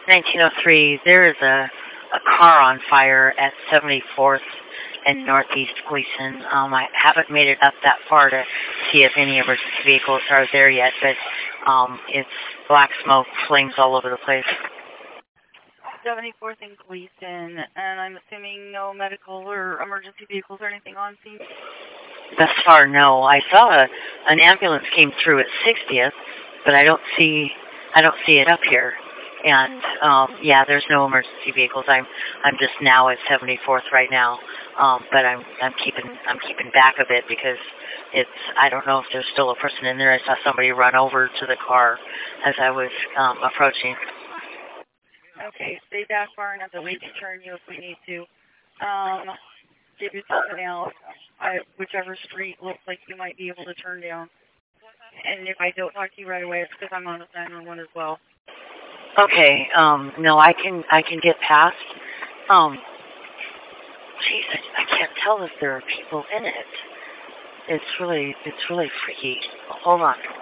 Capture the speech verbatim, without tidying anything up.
nineteen oh three, there is a, a car on fire at seventy-fourth and Northeast Gleason. Um, I haven't made it up that far to see if any emergency vehicles are there yet, but um, it's black smoke, flames all over the place. seventy-fourth and Gleason, and I'm assuming no medical or emergency vehicles or anything on scene? Thus far, no. I saw a, an ambulance came through at sixtieth, but I don't see I don't see it up here. And um, yeah, there's no emergency vehicles. I'm I'm just now at seventy-fourth right now, um, but I'm I'm keeping I'm keeping back a bit because it's I don't know if there's still a person in there. I saw somebody run over to the car as I was um, approaching. Okay, stay back far enough that we can turn you if we need to. Um, give you something else. I, whichever street looks like you might be able to turn down. And if I don't talk to you right away, it's because I'm on the nine one one as well. Okay. Um, no, I can I can get past. Um, geez, I, I can't tell if there are people in it. It's really it's really freaky. Hold on.